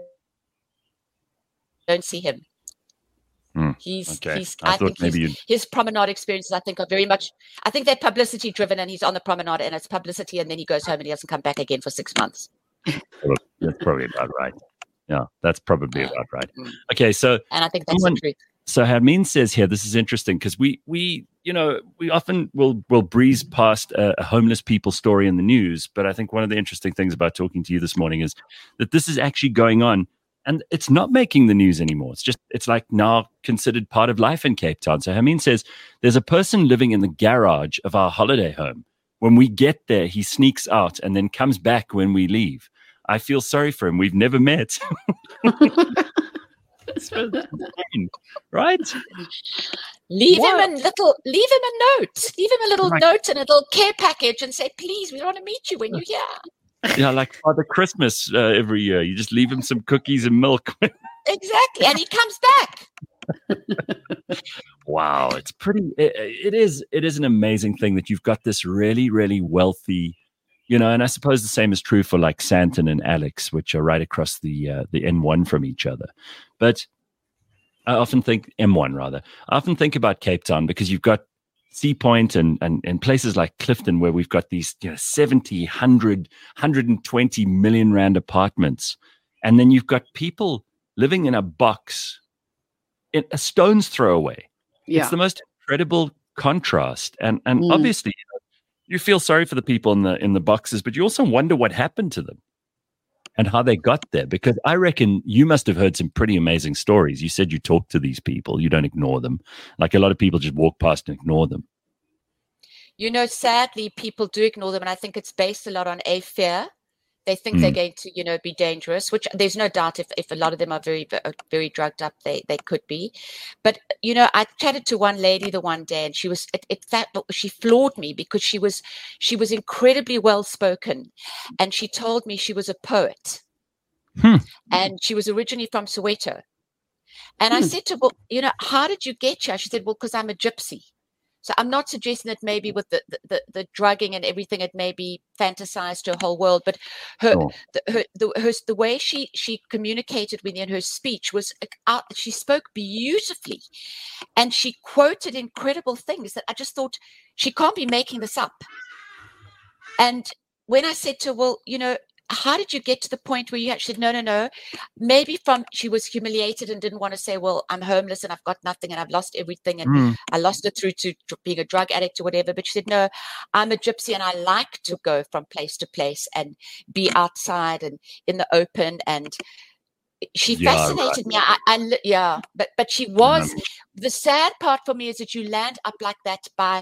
don't see him.
Hmm,
He's,
Okay.
he's,
I,
I,
thought
think
maybe
he's,
you'd.
his promenade experiences, I think, are very much, I think they're publicity driven, and he's on the promenade and it's publicity, and then he goes home and he doesn't come back again for six months.
That's probably about right. Yeah, that's probably about right.
Mm.
Okay, so
And I think that's
Someone-
the truth.
So Hermine says here, this is interesting because we, we, you know, we often will will breeze past a, a homeless people story in the news, but I think one of the interesting things about talking to you this morning is that this is actually going on, and it's not making the news anymore. It's just, it's like now considered part of life in Cape Town. So Hermine says, there's a person living in the garage of our holiday home. When we get there, he sneaks out and then comes back when we leave. I feel sorry for him. We've never met. It's insane, right?
Leave
What?
him a little, leave him a note, leave him a little
Right.
note and a little care package and say, please, we want to meet you when you're here.
Yeah, like Father Christmas uh, every year. You just leave him some cookies and milk.
Exactly. And he comes back.
Wow, it's pretty. It, it is. It is an amazing thing that you've got this really, really wealthy, you know. And I suppose the same is true for like Santon and Alex, which are right across the uh, the N one from each other. But I often think M one rather. I often think about Cape Town because you've got Sea Point and, and, and places like Clifton where we've got these, you know, seventy, one hundred, one hundred twenty million rand apartments. And then you've got people living in a box in a stone's throw away.
Yeah.
It's the most incredible contrast. And and
Mm.
obviously you know, you feel sorry for the people in the in the boxes, but you also wonder what happened to them and how they got there. Because I reckon you must have heard some pretty amazing stories. You said you talk to these people, you don't ignore them. Like a lot of people just walk past and ignore them.
You know, sadly, people do ignore them. And I think it's based a lot on a fear They think
Mm.
they're going to, you know, be dangerous, which there's no doubt if, if a lot of them are very, very drugged up, they, they could be. But, you know, I chatted to one lady the one day, and she was, it, it that she floored me because she was, she was incredibly well spoken. And she told me she was a poet.
Hmm.
And she was originally from Soweto. And I
Hmm.
said to her, well, you know, how did you get here? She said, well, because I'm a gypsy. So I'm not suggesting that maybe with the, the, the, the drugging and everything, it may be fantasized her whole world, but her,
Sure.
the, her, the, her, the way she, she communicated with me in her speech was, out, she spoke beautifully, and she quoted incredible things that I just thought, she can't be making this up. And when I said to her, well, you know, how did you get to the point where you actually said, no, no, no, maybe from, she was humiliated and didn't want to say, well, I'm homeless and I've got nothing and I've lost everything. And
Mm.
I lost it through to being a drug addict or whatever. But she said, no, I'm a gypsy and I like to go from place to place and be outside and in the open. And she
Yeah,
fascinated me. I, I, yeah, but, but she was, the sad part for me is that you land up like that by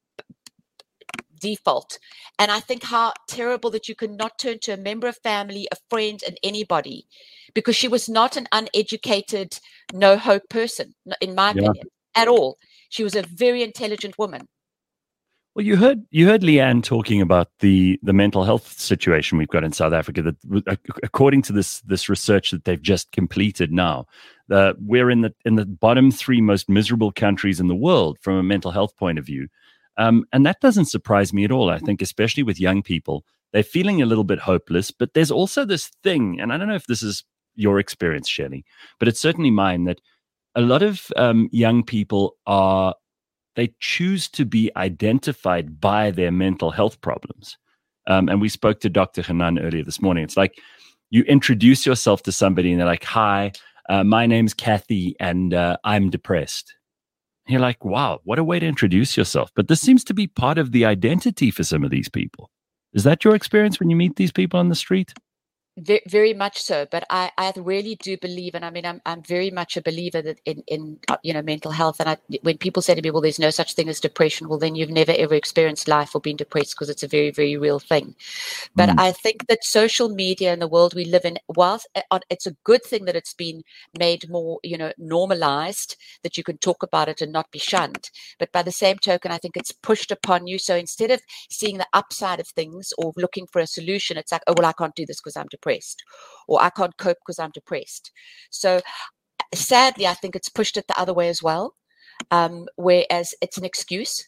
default. And I think how terrible that you could not turn to a member of family, a friend, and anybody, because she was not an uneducated, no hope person, in my
Yeah.
opinion, at all. She was a very intelligent woman.
Well, you heard you heard Leanne talking about the the mental health situation we've got in South Africa. That according to this this research that they've just completed now, uh, we're in the in the bottom three most miserable countries in the world from a mental health point of view. Um, and that doesn't surprise me at all. I think, especially with young people, they're feeling a little bit hopeless. But there's also this thing, and I don't know if this is your experience, Shelley, but it's certainly mine, that a lot of um, young people are, they choose to be identified by their mental health problems. Um, and we spoke to Doctor Hanan earlier this morning. It's like you introduce yourself to somebody and they're like, hi, uh, my name's Kathy and uh, I'm depressed. You're like, wow, what a way to introduce yourself. But this seems to be part of the identity for some of these people. Is that your experience when you meet these people on the street?
Very, very much so, but I, I really do believe, and I mean, I'm, I'm very much a believer that in, in, you know, mental health. And I, when people say to me, well, there's no such thing as depression, well, then you've never ever experienced life or been depressed, because it's a very, very real thing. But
Mm.
I think that social media and the world we live in, whilst it's a good thing that it's been made more, you know, normalized, that you can talk about it and not be shunned. But by the same token, I think it's pushed upon you. So instead of seeing the upside of things or looking for a solution, it's like, oh, well, I can't do this because I'm depressed. depressed, or I can't cope because I'm depressed. So sadly, I think it's pushed it the other way as well, um, whereas it's an excuse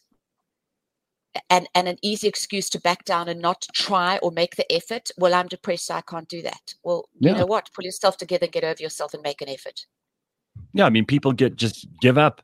and, and an easy excuse to back down and not try or make the effort. Well, I'm depressed, so I can't do that. Well,
Yeah.
you know what? Pull yourself together and get over yourself and make an effort.
Yeah, I mean, people get just give up.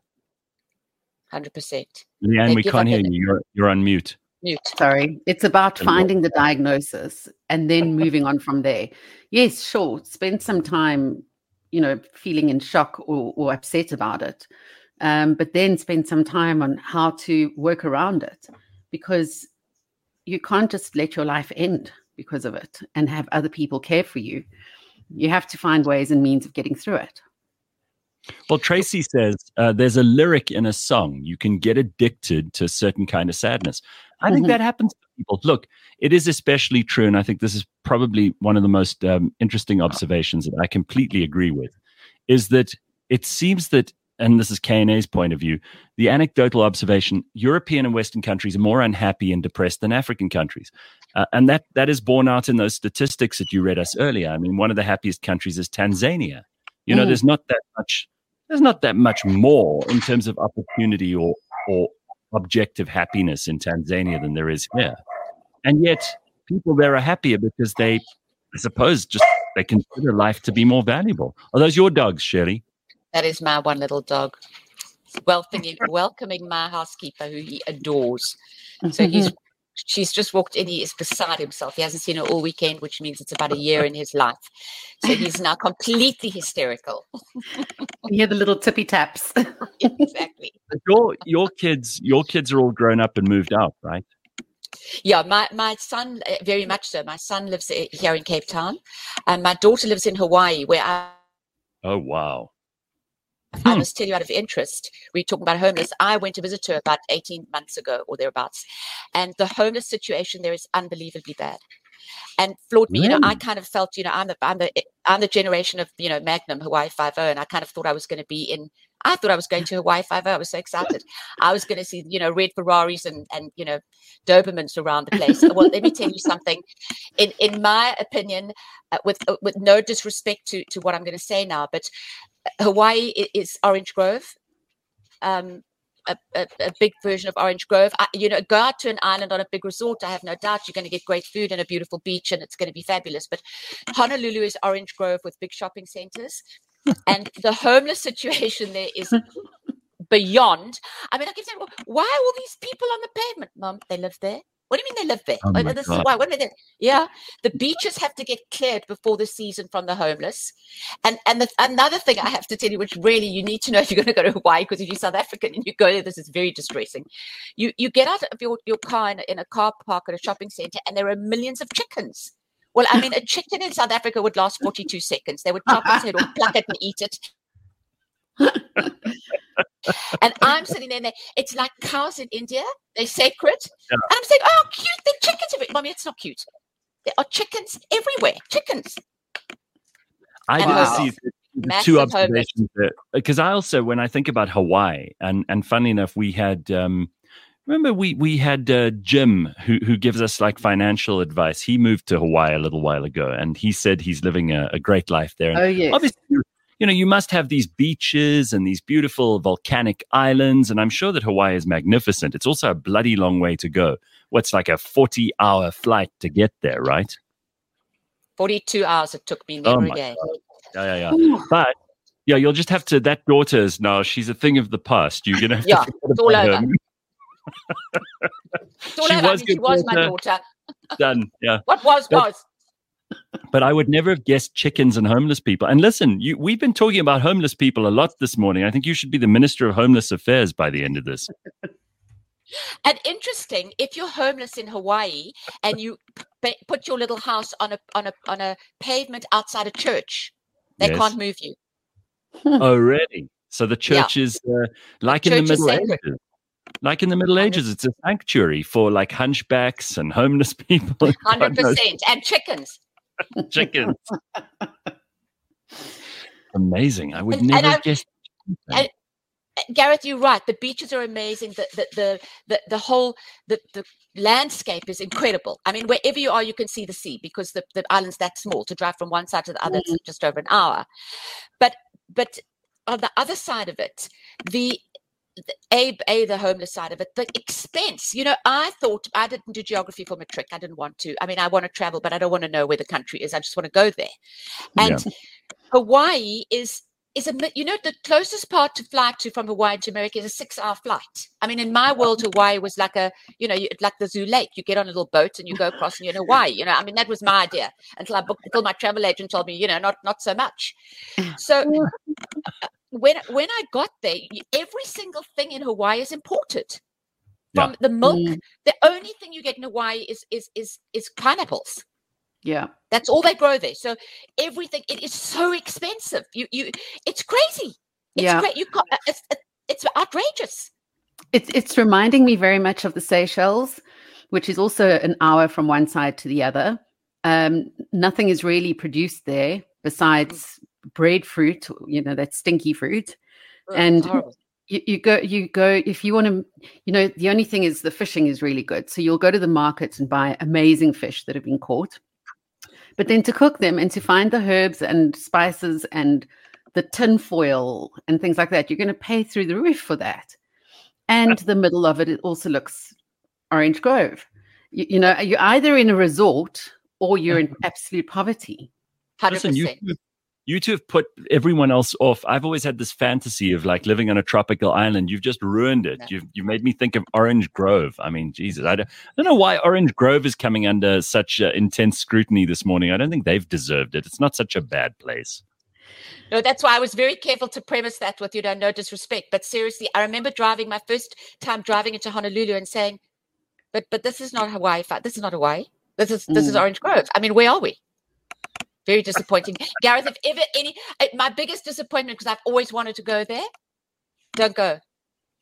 one hundred percent.
Leanne,
They
we
give
can't
up
hear
and-
you. You're, you're on mute.
Mute.
Sorry, it's about
Hello.
finding the diagnosis and then moving on from there. Yes, sure. Spend some time, you know, feeling in shock or, or upset about it. Um, but then spend some time on how to work around it, because you can't just let your life end because of it and have other people care for you. You have to find ways and means of getting through it.
Well, Tracy says uh, there's a lyric in a song. You can get addicted to a certain kind of sadness. I think
Mhm.
that happens to people. Look, it is especially true, and I think this is probably one of the most um, interesting observations that I completely agree with, is that it seems that, and this is K N A's point of view, the anecdotal observation, European and Western countries are more unhappy and depressed than African countries. Uh, and that that is borne out in those statistics that you read us earlier. I mean, one of the happiest countries is Tanzania. You know,
Mm.
there's not that much, there's not that much more in terms of opportunity or or objective happiness in Tanzania than there is here. And yet people there are happier because they, I suppose, just they consider life to be more valuable. Are those your dogs, Shirley?
That is my one little dog. Welcoming, welcoming my housekeeper, who he adores. So he's she's just walked in. He is beside himself. He hasn't seen her all weekend, which means it's about a year in his life. So he's now completely hysterical.
You hear the little tippy taps.
Exactly.
Your your kids, your kids are all grown up and moved out, right?
Yeah, my, my son, uh, very much so. My son lives uh, here in Cape Town, and my daughter lives in Hawaii, where I,
Oh wow.
I
Hmm.
must tell you out of interest, we're talking about homeless. I went to visit her about eighteen months ago or thereabouts, and the homeless situation there is unbelievably bad.
and floored me.
Really?
You know, I kind of felt, you know, I'm the I'm the I'm the generation of, you know, Magnum Hawaii Five-O, and I kind of thought I was going to be in. I thought I was going to Hawaii Five-O. I was so excited. I was going to see, you know, red Ferraris and and you know, Dobermans around the place. Well, let me tell you something. In in my opinion, uh, with uh, with no disrespect to to what I'm going to say now, but Hawaii is Orange Grove. Um, A, a, a big version of Orange Grove. I, you know, go out to an island on a big resort. I have no doubt you're going to get great food and a beautiful beach, and it's going to be fabulous. But Honolulu is Orange Grove with big shopping centers, and the homeless situation there is beyond. I mean, I keep saying, well, why are all these people on the pavement? Mom, they live there. What do you mean they live there?
Oh
Oh,
my
this
God.
is why. What do they? Yeah, the beaches have to get cleared before the season from the homeless. And and the, another thing I have to tell you, which really you need to know if you're going to go to Hawaii, because if you're South African and you go there, this is very distressing. You you get out of your, your car in a, in a car park at a shopping center, and there are millions of chickens. Well, I mean, a chicken in South Africa would last forty-two seconds. They would chop its head off, pluck it, and eat it. And I'm sitting there, and they, it's like cows in India. They're sacred.
Yeah.
And I'm saying, oh, cute, they're chickens. Mommy, it's not cute. There are chickens everywhere. Chickens.
I
And
did
wow.
see the
Massive
two
homeless.
observations there, because I also, when I think about Hawaii, and and funny enough, we had um, remember we we had uh, Jim who who gives us like financial advice. He moved to Hawaii a little while ago, and he said he's living a, a great life there. And
Oh, yes.
obviously, you know, you must have these beaches and these beautiful volcanic islands, and I'm sure that Hawaii is magnificent. It's also a bloody long way to go. What's like a forty-hour flight to get there, right?
forty-two hours it took me,
Oh
never
my
again.
God. Yeah, yeah, yeah. But yeah, you'll just have to. That daughter is now. She's a thing of the past. You're gonna have
Yeah,
to.
it's all over.
Her.
It's all
She
over. I
was
mean, she
your
was my
daughter.
daughter.
Done. Yeah.
What was,
But-
was.
But I would never have guessed chickens and homeless people. And listen, you, we've been talking about homeless people a lot this morning. I think you should be the Minister of Homeless Affairs by the end of this.
And interesting, if you're homeless in Hawaii and you p- put your little house on a on a on a pavement outside a church, they
Yes.
can't move you.
Oh, really? So the church is uh, like in the
Church is
Middle
sacred.
Ages. Like in the Middle Ages, it's a sanctuary for like hunchbacks and homeless people.
Hundred
God knows,
percent. And chickens.
chickens. Amazing. I would
And-
never
and
have
I-
guessed.
and- Gareth, you're right. The beaches are amazing. The the the the, the whole the, the landscape is incredible. I mean, wherever you are, you can see the sea because the, the island's that small. To drive from one side to the other, it's just over an hour. But but on the other side of it, the the- a, a the homeless side of it, the expense. You know, I thought I didn't do geography for matric. I didn't want to. I mean, I want to travel, but I don't want to know where the country is. I just want to go there. And Hawaii is is a mi- you know the closest part to fly to from Hawaii to America is a six-hour flight. I mean, in my world, Hawaii was like a you know you, like the Zoo Lake. You get on a little boat and you go across and you're in Hawaii. You know, I mean that was my idea until I booked until my travel agent told me you know not not so much. So when when I got there, y- every single thing in Hawaii is imported. From the milk,
Mm.
the only thing you get in Hawaii is is is is pineapples.
Yeah.
That's all they grow there. So everything it is so expensive. You you it's crazy. It's
Yeah.
great. You can't, uh, it's it's outrageous.
It's it's reminding me very much of the Seychelles, which is also an hour from one side to the other. Um, nothing is really produced there besides breadfruit, you know, that stinky fruit.
Ugh,
And
it's horrible.
You, you go, you go. If you want to, you know, the only thing is the fishing is really good. So you'll go to the markets and buy amazing fish that have been caught. But then to cook them and to find the herbs and spices and the tin foil and things like that, you're going to pay through the roof for that. And the middle of it, it also looks Orange Grove. You, you know, you're either in a resort or you're in absolute poverty.
Hundred
Listen, you
percent.
two, you two have put everyone else off. I've always had this fantasy of like living on a tropical island. You've just ruined it.
Yeah.
You've you made me think of Orange Grove. I mean, Jesus, I don't, I don't know why Orange Grove is coming under such uh, intense scrutiny this morning. I don't think they've deserved it. It's not such a bad place.
No, that's why I was very careful to premise that with, you know, no disrespect. But seriously, I remember driving my first time driving into Honolulu and saying, but but this is not Hawaii. fi- This is not Hawaii. This is this is
Mm.
Orange Grove. I mean, where are we? Very disappointing. Gareth, if ever any, uh, my biggest disappointment, because I've always wanted to go there, don't go.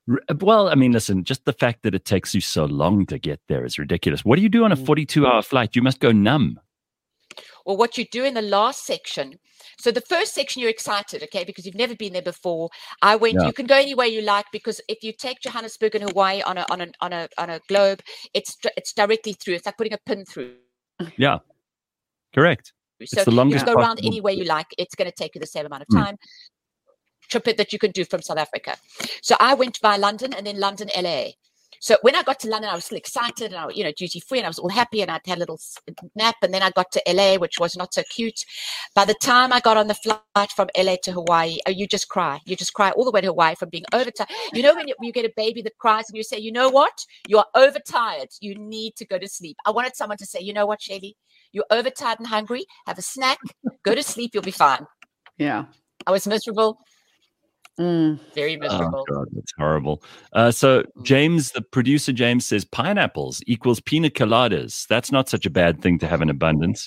R- Well, I mean, listen, just the fact that it takes you so long to get there is ridiculous. What do you do on a forty-two hour flight? You must go numb.
Or what you do in the last section. So the first section, you're excited, okay, because you've never been there before. I went.
Yeah.
You can go anywhere you like, because if you take Johannesburg and Hawaii on a on a on a on a globe, it's it's directly through. It's like putting a pin through.
Yeah, correct.
So
It's the
you
longest
can go around
possible-
anywhere you like. It's going to take you the same amount of
Hmm.
time. Trip it that you can do from South Africa. So I went via London and then London, L A. So when I got to London, I was still excited and I, you know, duty free, and I was all happy, and I had a little s- nap. And then I got to L A, which was not so cute. By the time I got on the flight from L A to Hawaii, oh, you just cry. You just cry all the way to Hawaii from being overtired. You know, when you, you get a baby that cries and you say, you know what? You are overtired. You need to go to sleep. I wanted someone to say, you know what, Shelley? You're overtired and hungry. Have a snack. Go to sleep. You'll be fine.
Yeah.
I was miserable.
Mm.
Very miserable.
Oh God, that's horrible. Uh, so James, the producer James, says pineapples equals pina coladas. That's not such a bad thing to have in abundance.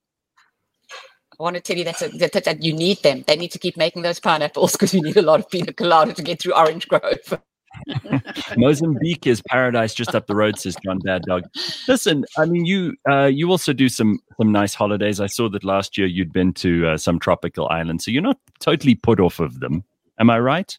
I want to tell you that's a, that, that, that you need them. They need to keep making those pineapples, because you need a lot of pina colada to get through Orange Grove.
Mozambique is paradise just up the road, says John Bad Dog. Listen, I mean, you uh, you also do some some nice holidays. I saw that last year you'd been to uh, some tropical islands, so you're not totally put off of them. Am I right?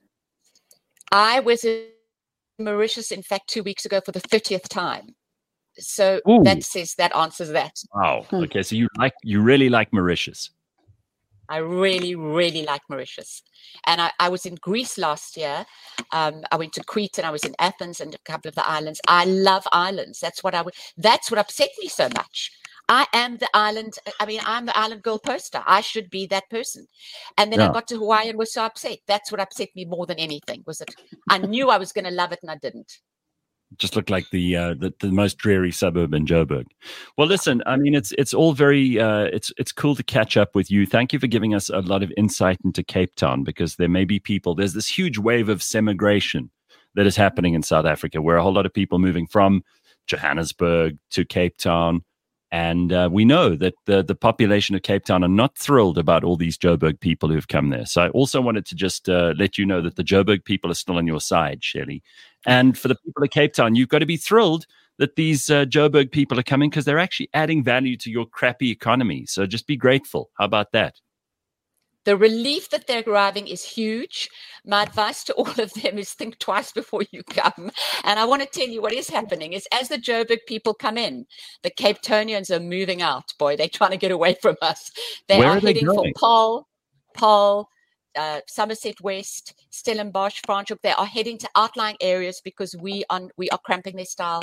I was in Mauritius, in fact, two weeks ago for the thirtieth time. So
Ooh.
that says that answers that.
Wow.
Hmm.
Okay, so you like you really like Mauritius.
I really, really like Mauritius. And I, I was in Greece last year. Um, I went to Crete and I was in Athens and a couple of the islands. I love islands. That's what I would, that's what upset me so much. I am the island. I mean, I'm the island girl poster. I should be that person. And then
Yeah.
I got to Hawaii and was so upset. That's what upset me more than anything. Was it? I knew I was going to love it and I didn't.
Just looked like the, uh, the the most dreary suburb in Joburg. Well, listen, I mean, it's it's all very uh, it's it's cool to catch up with you. Thank you for giving us a lot of insight into Cape Town, because there may be people. There's this huge wave of semigration that is happening in South Africa, where a whole lot of people moving from Johannesburg to Cape Town. And uh, we know that the, the population of Cape Town are not thrilled about all these Joburg people who've come there. So I also wanted to just uh, let you know that the Joburg people are still on your side, Shelley. And for the people of Cape Town, you've got to be thrilled that these uh, Joburg people are coming, because they're actually adding value to your crappy economy. So just be grateful. How about that?
The relief that they're arriving is huge. My advice to all of them is think twice before you come. And I want to tell you what is happening is, as the Joburg people come in, the Cape Townians are moving out. Boy, they're trying to get away from us. They
Where
are,
are they
heading for
going?
Paul, Paul, uh, Somerset West, Stellenbosch, Franschhoek. They are heading to outlying areas because we are, we are cramping their style.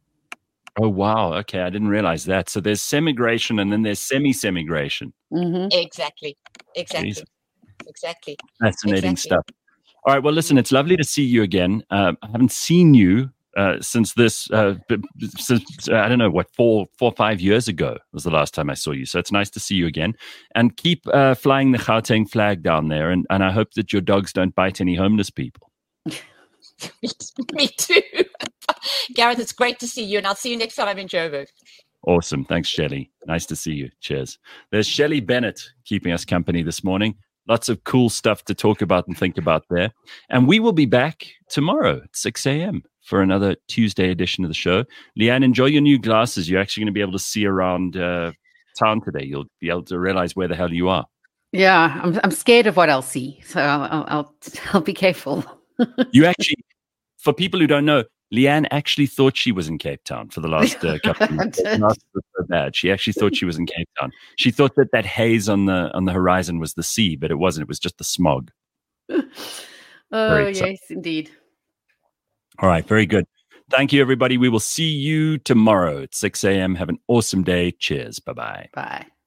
Oh, wow. Okay. I didn't realize that. So there's semigration and then there's semi-semigration.
Mm-hmm.
Exactly. Exactly.
Jeez.
Exactly.
Fascinating
Exactly.
stuff. All right. Well, listen, it's lovely to see you again. Uh, I haven't seen you uh, since this, uh, b- b- since, uh, I don't know, what, four, four or five years ago was the last time I saw you. So it's nice to see you again. And keep uh, flying the Gauteng flag down there. And, and I hope that your dogs don't bite any homeless people.
Me too. Gareth, it's great to see you, and I'll see you next time I'm in Joburg.
Awesome. Thanks, Shelley. Nice to see you. Cheers. There's Shelley Bennett keeping us company this morning. Lots of cool stuff to talk about and think about there. And we will be back tomorrow at six a.m. for another Tuesday edition of the show. Leanne, enjoy your new glasses. You're actually going to be able to see around uh, town today. You'll be able to realize where the hell you are.
Yeah, I'm I'm scared of what I'll see, so I'll I'll, I'll, I'll be careful.
You actually, for people who don't know, Leanne actually thought she was in Cape Town for the last uh, couple of years.
I did.
Not so bad. She actually thought she was in Cape Town. She thought that that haze on the on the horizon was the sea, but it wasn't. It was just the smog.
Oh
Very exciting.
yes, indeed.
All right, very good. Thank you, everybody. We will see you tomorrow at six a.m. Have an awesome day. Cheers. Bye-bye.
Bye.